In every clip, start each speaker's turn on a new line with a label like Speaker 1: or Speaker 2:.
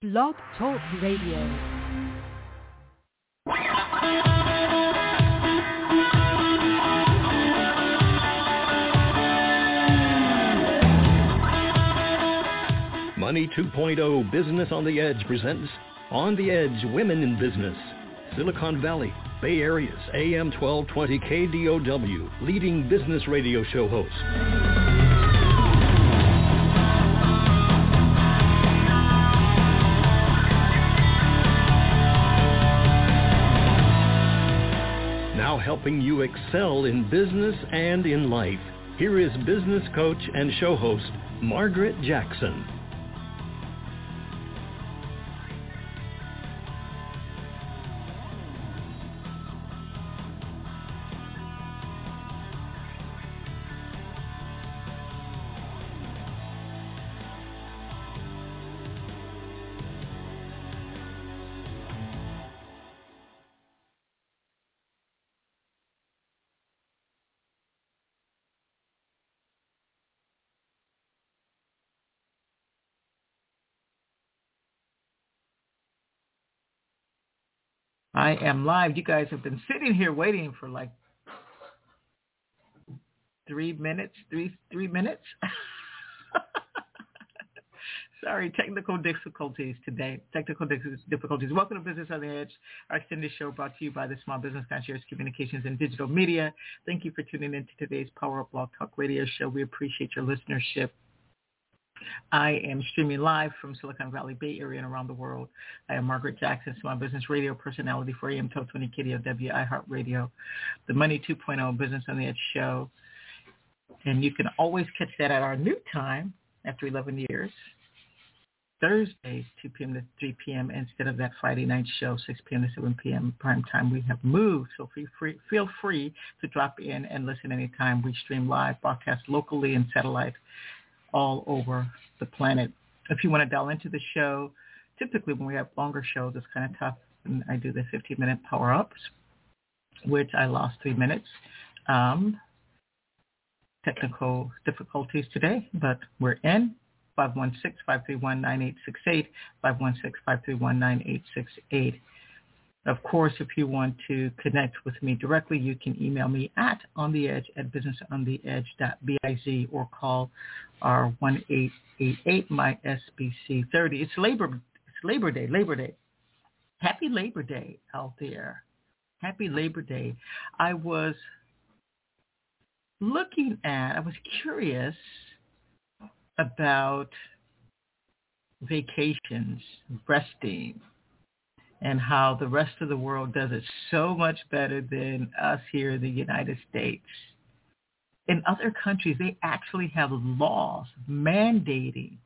Speaker 1: Blog Talk Radio.
Speaker 2: Money 2.0 Business on the Edge presents On the Edge Women in Business. Silicon Valley, Bay Area's AM 1220 KDOW, leading business radio show host. Now helping you excel in business and in life. Here is business coach and show host, Margaret Jackson.
Speaker 3: I am live. You guys have been sitting here waiting for like 3 minutes. Three minutes. Sorry, technical difficulties today. Technical difficulties. Welcome to Business on the Edge, our extended show brought to you by the Small Business Concierge Communications and Digital Media. Thank you for tuning in to today's Power Up Blog Talk Radio show. We appreciate your listenership. I am streaming live from Silicon Valley, Bay Area, and around the world. I am Margaret Jackson, Small Business Radio personality for AM 1220 KDOW, iHeartRadio, the Money 2.0 Business on the Edge show. And you can always catch that at our new time after 11 years, Thursdays, 2 p.m. to 3 p.m. instead of that Friday night show, 6 p.m. to 7 p.m. prime time. We have moved, so feel free to drop in and listen anytime. We stream live, broadcast locally and satellite all over the planet. If you want to dial into the show, typically when we have longer shows, it's kind of tough. And I do the 15-minute power-ups, which I lost 3 minutes. Technical difficulties today, but we're in. 516-531-9868, 516-531-9868. Of course, if you want to connect with me directly, you can email me at ontheedge@businessontheedge.biz or call our 1-888-MY-SBC-30. It's Labor Day. Happy Labor Day out there. Happy Labor Day. I was curious about vacations, resting, and how the rest of the world does it so much better than us here in the United States. In other countries, they actually have laws mandates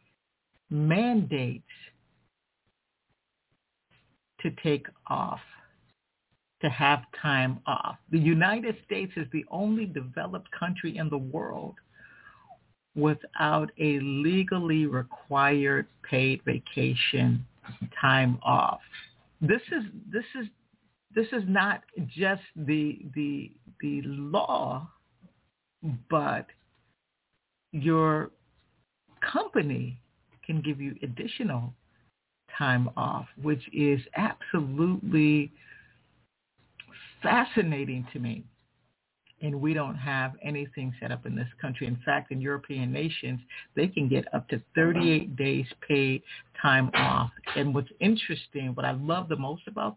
Speaker 3: to take off, to have time off. The United States is the only developed country in the world without a legally required paid vacation time off. This is not just the law, but your company can give you additional time off, which is absolutely fascinating to me. And we don't have anything set up in this country. In fact, in European nations, they can get up to 38 days paid time off. And what's interesting, what I love the most about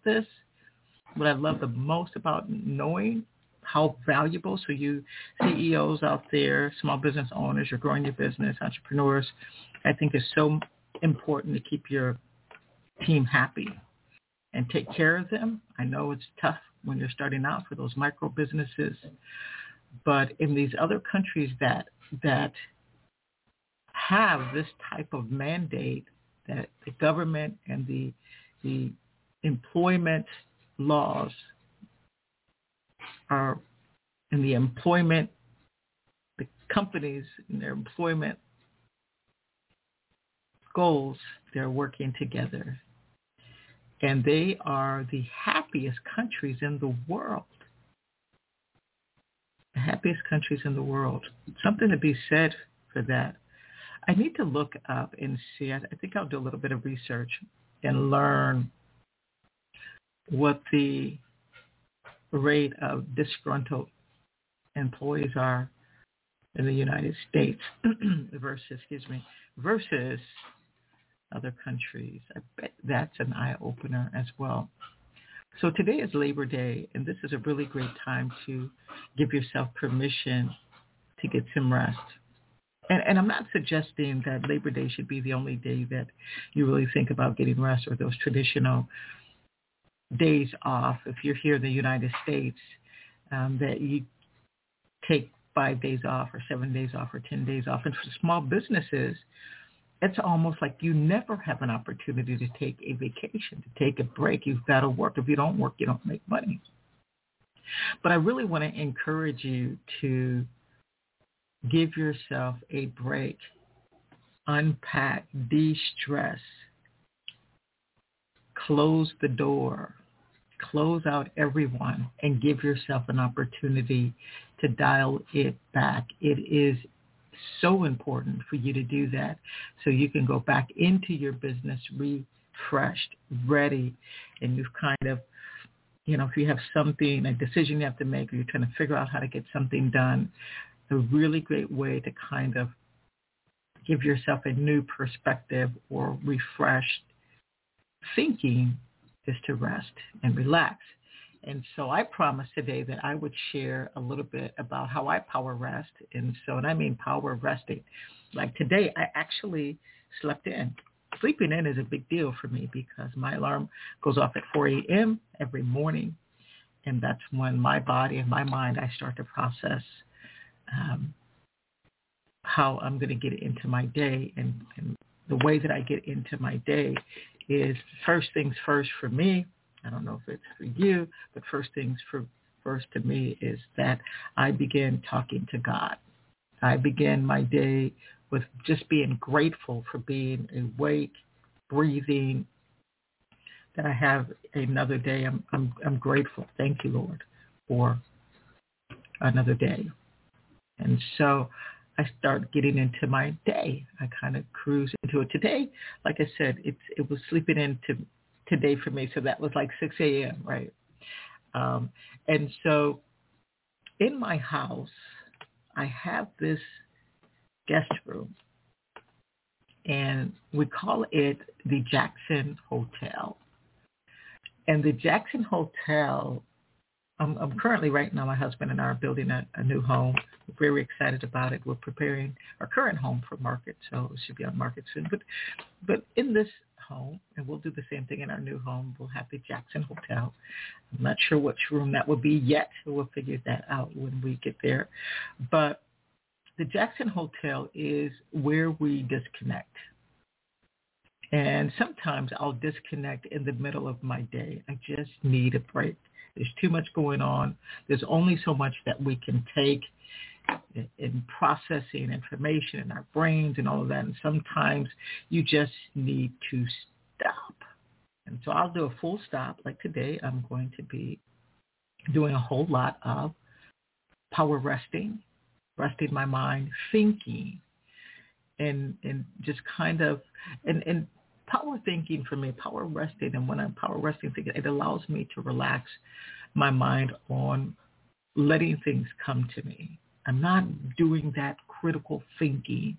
Speaker 3: knowing how valuable, so you CEOs out there, small business owners, you're growing your business, entrepreneurs, I think it's so important to keep your team happy and take care of them. I know it's tough when you're starting out for those micro businesses, but in these other countries that have this type of mandate, that the government and the employment laws are in the employment, the companies and their employment goals, they're working together. And they are the happiest countries in the world. The happiest countries in the world. Something to be said for that. I need to look up and see. I think I'll do a little bit of research and learn what the rate of disgruntled employees are in the United States versus other countries. I bet that's an eye-opener as well. So today is Labor Day, and this is a really great time to give yourself permission to get some rest. And I'm not suggesting that Labor Day should be the only day that you really think about getting rest, or those traditional days off. If you're here in the United States, that you take 5 days off or 7 days off or 10 days off. And for small businesses, it's almost like you never have an opportunity to take a vacation, to take a break. You've got to work. If you don't work, you don't make money. But I really want to encourage you to give yourself a break, unpack, de-stress, close the door, close out everyone, and give yourself an opportunity to dial it back. It is so important for you to do that so you can go back into your business refreshed, ready, and you've kind of, if you have something, a decision you have to make, or you're trying to figure out how to get something done, a really great way to kind of give yourself a new perspective or refreshed thinking is to rest and relax. And so I promised today that I would share a little bit about how I power rest. And I mean power resting. Like today, I actually slept in. Sleeping in is a big deal for me because my alarm goes off at 4 a.m. every morning. And that's when my body and my mind, I start to process how I'm going to get into my day. And the way that I get into my day is first things first for me. I don't know if it's for you, but first things first to me is that I begin talking to God. I begin my day with just being grateful for being awake, breathing, that I have another day. I'm grateful. Thank you, Lord, for another day. And so I start getting into my day. I kind of cruise into it. Today, like I said, it was sleeping into today for me, so that was like 6 a.m., right? And so in my house, I have this guest room, and we call it the Jackson Hotel. And the Jackson Hotel, I'm currently right now, my husband and I are building a new home. We're very excited about it. We're preparing our current home for market, so it should be on market soon. But in this home, and we'll do the same thing in our new home, we'll have the Jackson Hotel. I'm not sure which room that will be yet, so we'll figure that out when we get there. But the Jackson Hotel is where we disconnect. And sometimes I'll disconnect in the middle of my day. I just need a break. There's too much going on. There's only so much that we can take in processing information in our brains and all of that. And sometimes you just need to stop. And so I'll do a full stop. Like today, I'm going to be doing a whole lot of power resting my mind, thinking, and just kind of, and power thinking for me, power resting, and when I'm power resting, it allows me to relax my mind on letting things come to me. I'm not doing that critical thinking,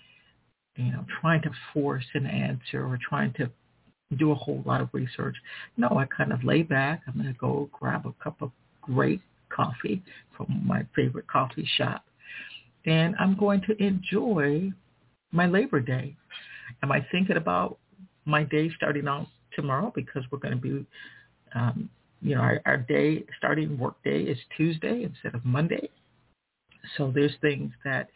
Speaker 3: trying to force an answer or trying to do a whole lot of research. No, I kind of lay back. I'm going to go grab a cup of great coffee from my favorite coffee shop, and I'm going to enjoy my Labor Day. Am I thinking about my day starting out tomorrow, because we're going to be, our day, starting work day is Tuesday instead of Monday. So there's things that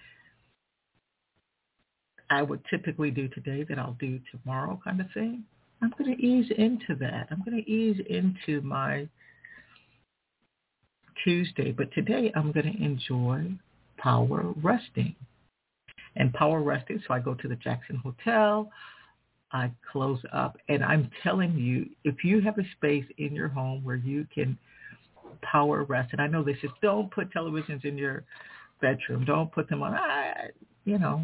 Speaker 3: I would typically do today that I'll do tomorrow, kind of thing. I'm going to ease into that. I'm going to ease into my Tuesday. But today I'm going to enjoy power resting. And power resting, so I go to the Jackson Hotel, I close up, and I'm telling you, if you have a space in your home where you can power rest, and I know this is, don't put televisions in your bedroom, don't put them on,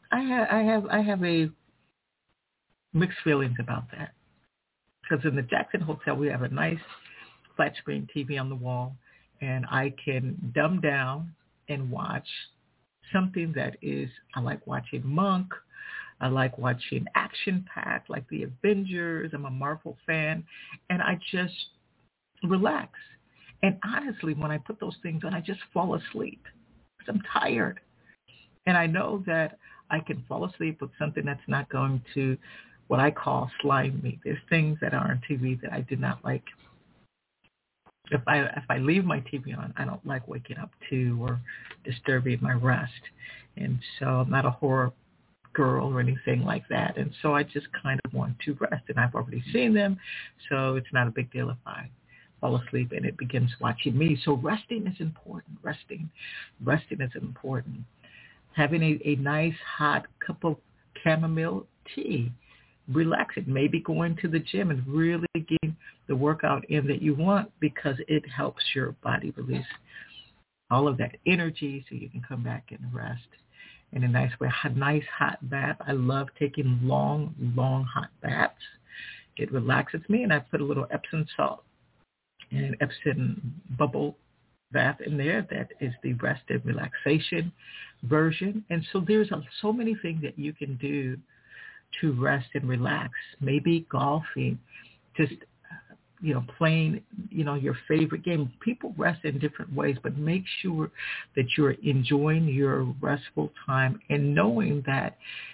Speaker 3: I have a mixed feelings about that, because in the Jackson Hotel we have a nice flat screen TV on the wall, and I can dumb down and watch something that is, I like watching Monk. I like watching action-packed like the Avengers. I'm a Marvel fan, and I just relax. And honestly, when I put those things on, I just fall asleep because I'm tired. And I know that I can fall asleep with something that's not going to, what I call, slime me. There's things that are on TV that I do not like. If I leave my TV on, I don't like waking up to or disturbing my rest. And so I'm not a horror girl or anything like that. And so I just kind of want to rest. And I've already seen them, so it's not a big deal if I fall asleep and it begins watching me. So resting is important. Resting is important. Having a nice hot cup of chamomile tea, relaxing, maybe going to the gym and really getting the workout in that you want, because it helps your body release all of that energy so you can come back and rest in a nice way. A nice hot bath. I love taking long hot baths. It relaxes me, and I put a little Epsom salt and an Epsom bubble bath in there. That is the rest and relaxation version. And so there's so many things that you can do to rest and relax. Maybe golfing, just playing your favorite game. People rest in different ways, but make sure that you're enjoying your restful time and knowing that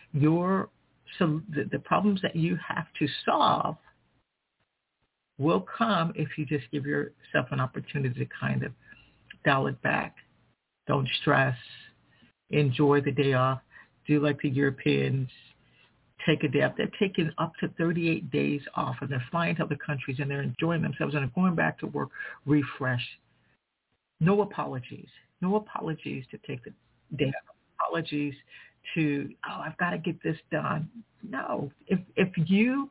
Speaker 3: the problems that you have to solve will come if you just give yourself an opportunity to kind of dial it back. Don't stress. Enjoy the day off. Do like the Europeans. Take a day off. They're taking up to 38 days off, and they're flying to other countries, and they're enjoying themselves, and they're going back to work refreshed. No apologies. No apologies to take the day off. Apologies to, I've got to get this done. No. If you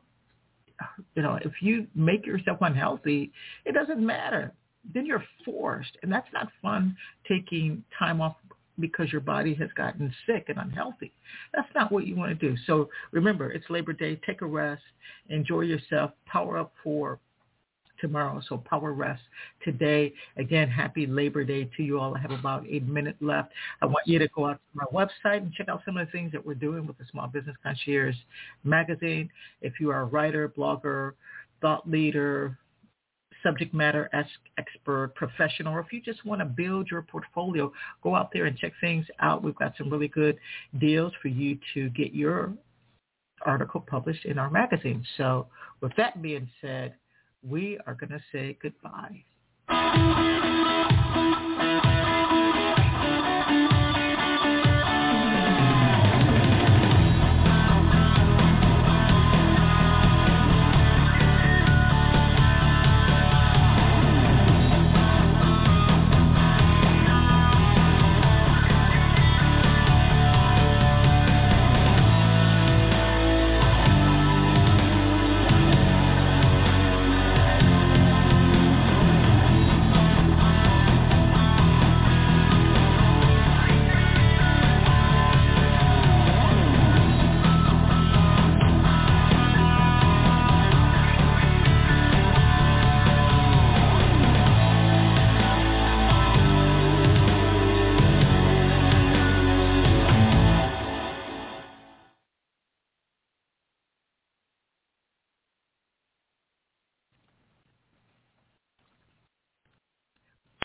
Speaker 3: make yourself unhealthy, it doesn't matter. Then you're forced, and that's not fun, taking time off because your body has gotten sick and unhealthy. That's not what you want to do. So remember, it's Labor Day. Take a rest. Enjoy yourself. Power up for tomorrow. So power rest today. Again, happy Labor Day to you all. I have about a minute left. I want you to go out to my website and check out some of the things that we're doing with the Small Business Concierge magazine. If you are a writer, blogger, thought leader, subject matter expert, professional, or if you just want to build your portfolio, go out there and check things out. We've got some really good deals for you to get your article published in our magazine. So with that being said, we are going to say goodbye.